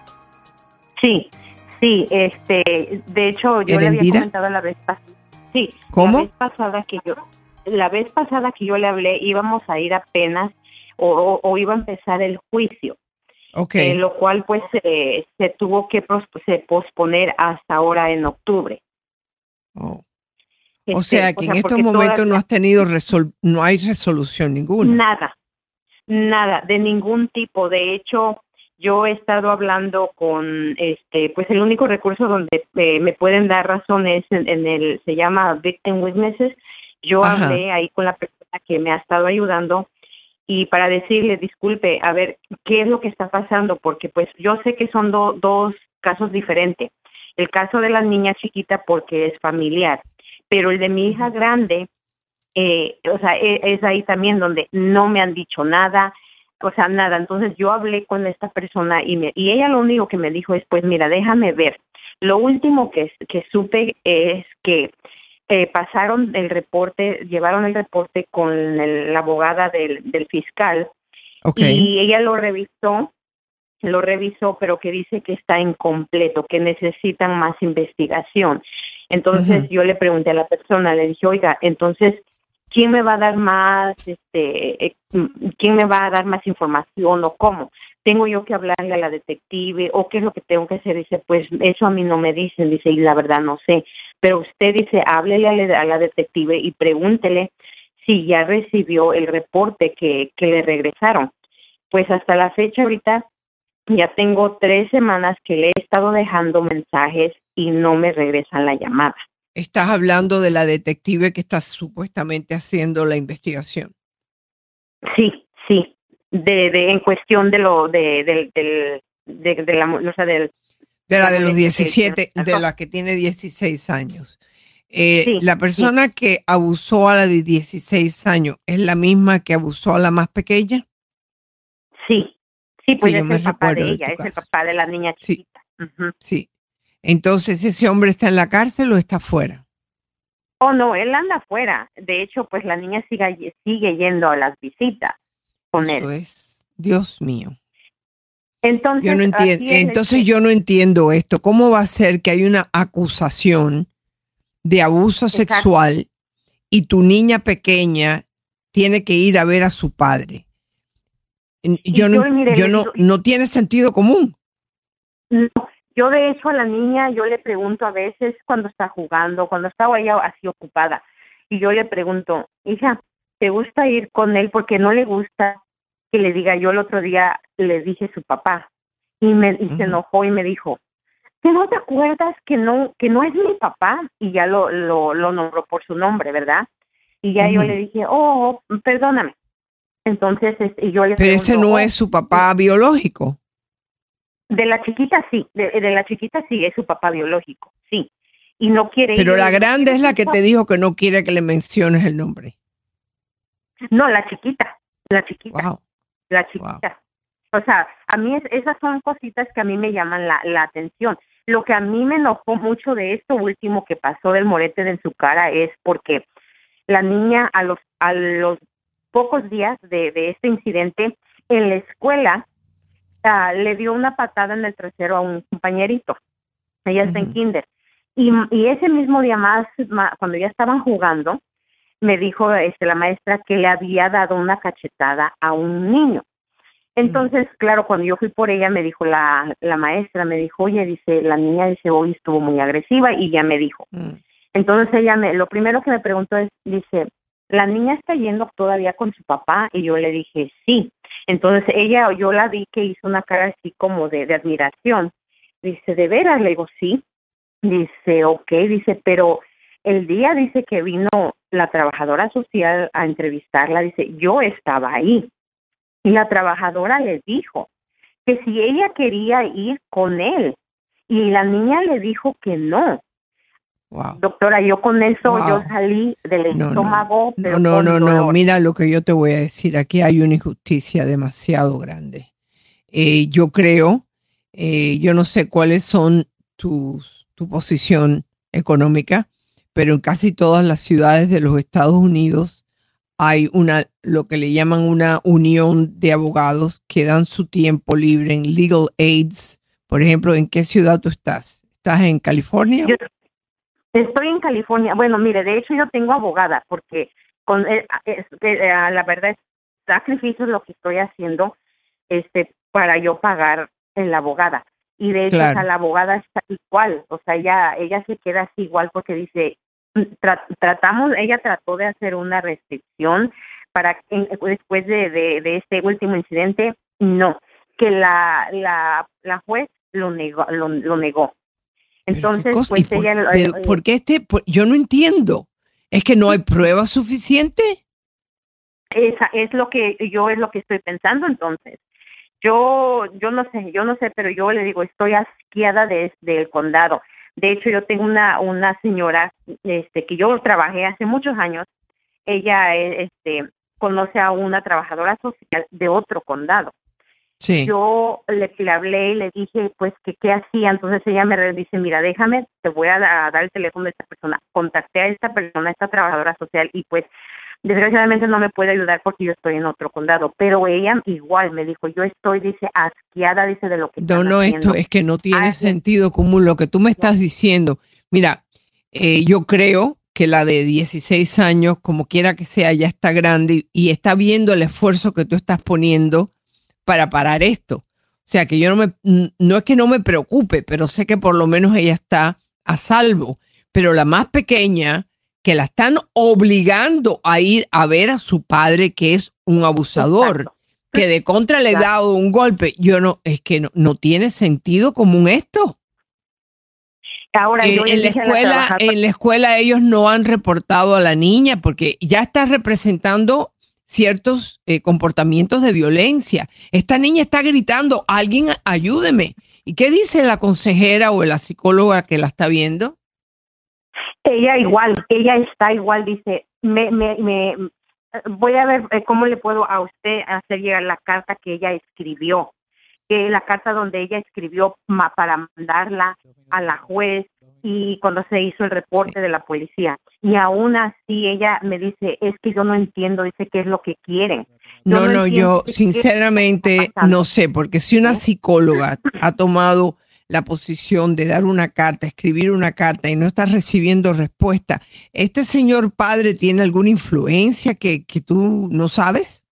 Sí, sí. Este, de hecho, yo ¿Erendira? le había comentado la vez pasada. Sí, ¿Cómo? La vez pasada que yo, la vez pasada que yo le hablé, íbamos a ir apenas o, o, o iba a empezar el juicio. Okay. Eh, lo cual pues eh, se tuvo que pros- se posponer hasta ahora en octubre. Oh. Este, O sea que o sea, en estos porque momentos todavía- no has tenido resol- no hay resolución ninguna. Nada, nada, de ningún tipo. De hecho, yo he estado hablando con, este, pues el único recurso donde eh, me pueden dar razón es en, en el, se llama Victim Witnesses. Yo Ajá. hablé ahí con la persona que me ha estado ayudando y para decirle, disculpe, a ver, ¿qué es lo que está pasando? Porque pues yo sé que son do- dos casos diferentes. El caso de la niña chiquita porque es familiar, pero el de mi hija grande, eh, o sea, e- es ahí también donde no me han dicho nada, o sea, nada. Entonces yo hablé con esta persona y, me, y ella lo único que me dijo es, pues mira, déjame ver. Lo último que, que supe es que Eh, pasaron el reporte, llevaron el reporte con el, la abogada del, del fiscal. Okay. Y ella lo revisó, lo revisó, pero que dice que está incompleto, que necesitan más investigación. Entonces Uh-huh. yo le pregunté a la persona, le dije, oiga, entonces, ¿quién me va a dar más, este, eh, quién me va a dar más información o cómo? ¿Tengo yo que hablarle a la detective o qué es lo que tengo que hacer? Dice, pues eso a mí no me dicen, dice, y la verdad no sé. Pero usted dice, háblele a la, a la detective y pregúntele si ya recibió el reporte que, que le regresaron. Pues hasta la fecha ahorita ya tengo tres semanas que le he estado dejando mensajes y no me regresan la llamada. Estás hablando de la detective que está supuestamente haciendo la investigación. Sí, sí. De, de en cuestión de lo de del del de, de la o sea, del De la de la los diecisiete, que- de la que tiene dieciséis años. Eh, Sí, la persona que abusó a la de dieciséis años, ¿es la misma que abusó a la más pequeña? Sí, sí, pues Sí, yo es me el papá de recuerdo de ella, tu es el caso. papá de la niña chiquita. Ujú. Sí. Entonces, ¿ese hombre está en la cárcel o está fuera? Oh, no, él anda afuera. De hecho, pues la niña sigue, sigue yendo a las visitas con él. Eso es, Dios mío. Entonces, Yo no entiendo. así es, Entonces este, yo no entiendo esto. ¿Cómo va a ser que hay una acusación de abuso Exacto. sexual y tu niña pequeña tiene que ir a ver a su padre? Yo no, yo, mire, yo le no, digo- no tiene sentido común. No, yo de hecho a la niña yo le pregunto a veces cuando está jugando, cuando está ella así ocupada, y yo le pregunto, hija, ¿te gusta ir con él? Porque no le gusta que le diga. Yo el otro día le dije su papá y me y se enojó y me dijo, ¿que no te acuerdas que no que no es mi papá? Y ya lo lo, lo nombró por su nombre, ¿verdad? Y ya yo Ujú. le dije, oh, perdóname. Entonces este, y yo le Pero ese pregunto, no "Oh, es su papá biológico. de la chiquita sí, de, de la chiquita sí, es su papá biológico, sí. Y no quiere Pero ir. la Yo le digo, grande es la que "No". te dijo que no quiere que le menciones el nombre. No, la chiquita, la chiquita, Wow. la chiquita. O sea, a mí es- esas son cositas que a mí me llaman la, la atención. Lo que a mí me enojó mucho de esto último que pasó del morete en su cara es porque la niña a los a los pocos días de, de este incidente en la escuela ah, le dio una patada en el trasero a un compañerito. Ella está en kinder. Y, y ese mismo día más, ma- cuando ya estaban jugando, me dijo este, la maestra que le había dado una cachetada a un niño. Entonces, claro, cuando yo fui por ella, me dijo la, la maestra, me dijo, oye, dice, la niña dice, hoy estuvo muy agresiva, y ya me dijo. Entonces ella, me, lo primero que me preguntó es, dice, ¿la niña está yendo todavía con su papá? Y yo le dije, sí. Entonces ella, yo la vi que hizo una cara así como de, de admiración. Dice, ¿de veras? Le digo, sí. Dice, ok, dice, pero el día, dice, que vino la trabajadora social a entrevistarla, dice, yo estaba ahí. Y la trabajadora le dijo que si ella quería ir con él, y la niña le dijo que no. Wow. Doctora, yo con eso, Wow. yo salí del No, no. estómago, pero No, no, con no, no. dolor. Mira lo que yo te voy a decir. Aquí hay una injusticia demasiado grande. Eh, yo creo, eh, yo no sé cuáles son tu, tu posición económica, pero en casi todas las ciudades de los Estados Unidos hay una, lo que le llaman una unión de abogados que dan su tiempo libre en legal aids. Por ejemplo, ¿en qué ciudad tú estás? ¿Estás en California? Yo estoy en California. Bueno, mire, de hecho yo tengo abogada porque con eh, eh, eh, la verdad es sacrificio lo que estoy haciendo este para yo pagar en la abogada. Y de hecho, claro. O sea, la abogada está igual, o sea, ella, ella se queda así igual porque dice, tra- tratamos, ella trató de hacer una restricción para en, después de, de, de este último incidente, no, que la, la, la juez lo negó, lo, lo negó. Entonces, pues por, ella... de, eh, ¿por qué este? Por, yo no entiendo, ¿es que no hay prueba suficiente? Esa es lo que yo es lo que estoy pensando entonces. Yo, yo no sé, yo no sé, pero yo le digo, estoy asqueada de, del condado. De hecho, yo tengo una, una señora, este, que yo trabajé hace muchos años. Ella, este, conoce a una trabajadora social de otro condado. Sí. Yo le, le hablé y le dije, pues, que qué hacía. Entonces ella me dice, mira, déjame, te voy a, a dar el teléfono de esta persona. Contacté a esta persona, a esta trabajadora social, y pues, desgraciadamente no me puede ayudar porque yo estoy en otro condado, pero ella igual me dijo, yo estoy, dice, asqueada, dice, de lo que No, no, haciendo. Esto es que no tiene Ay, sentido común lo que tú me estás diciendo. Mira, eh, yo creo que la de dieciséis años, como quiera que sea, ya está grande y está viendo el esfuerzo que tú estás poniendo para parar esto. O sea, que yo no me, no es que no me preocupe, pero sé que por lo menos ella está a salvo. Pero la más pequeña, que la están obligando a ir a ver a su padre, que es un abusador, exacto, que de contra le ha dado un golpe. Yo no, es que no, no tiene sentido común esto. Ahora, en, yo en, la escuela, en la escuela ellos no han reportado a la niña porque ya está representando ciertos eh, comportamientos de violencia. Esta niña está gritando, alguien ayúdeme. ¿Y qué dice la consejera o la psicóloga que la está viendo? Ella igual, ella está igual, dice, me, me, me, voy a ver cómo le puedo a usted hacer llegar la carta que ella escribió, que la carta donde ella escribió ma, para mandarla a la juez y cuando se hizo el reporte de la policía. Y aún así ella me dice, es que yo no entiendo, dice, qué es lo que quieren. Yo no, no, no yo sinceramente no sé, porque si una psicóloga ha tomado la posición de dar una carta, escribir una carta y no está recibiendo respuesta, ¿este señor padre tiene alguna influencia que, que tú no sabes?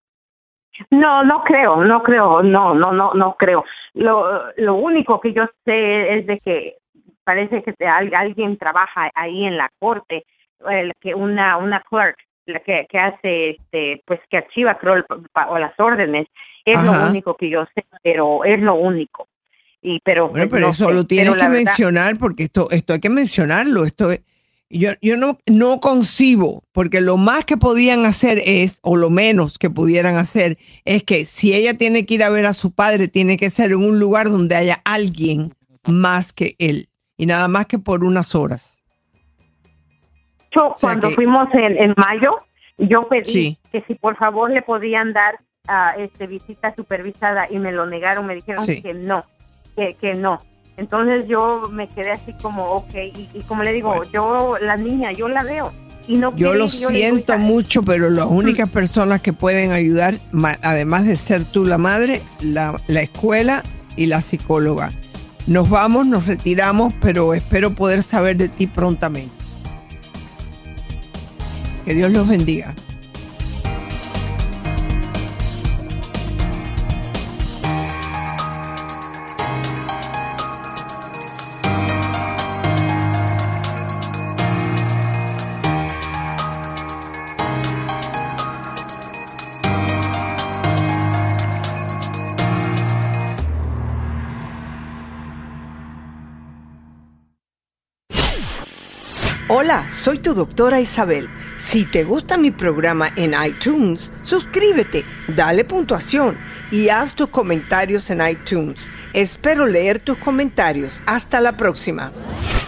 No, no creo, no creo, no, no, no, no creo. Lo, lo único que yo sé es de que parece que alguien trabaja ahí en la corte, el, que una una clerk la que, que hace, este, pues que archiva, creo, o las órdenes, es Ajá. lo único que yo sé, pero es lo único. Y pero bueno, pues, pero no eso sé, lo tienes que verdad, mencionar porque esto esto hay que mencionarlo. Esto es, yo yo no no concibo porque lo más que podían hacer es o lo menos que pudieran hacer es que si ella tiene que ir a ver a su padre tiene que ser en un lugar donde haya alguien más que él y nada más que por unas horas. Yo, o sea cuando que, fuimos en, en mayo yo pedí sí. que si por favor le podían dar uh, este visita supervisada y me lo negaron, me dijeron sí. que no. Que, que no. Entonces yo me quedé así como, ok, y, y como le digo, bueno. yo, la niña, yo la veo. Y no yo quiere, lo yo siento digo, mucho, pero las únicas personas que pueden ayudar, además de ser tú la madre, la, la escuela y la psicóloga. Nos vamos, nos retiramos, pero espero poder saber de ti prontamente. Que Dios los bendiga. Hola, soy tu doctora Isabel. Si te gusta mi programa en iTunes, suscríbete, dale puntuación y haz tus comentarios en iTunes. Espero leer tus comentarios. Hasta la próxima.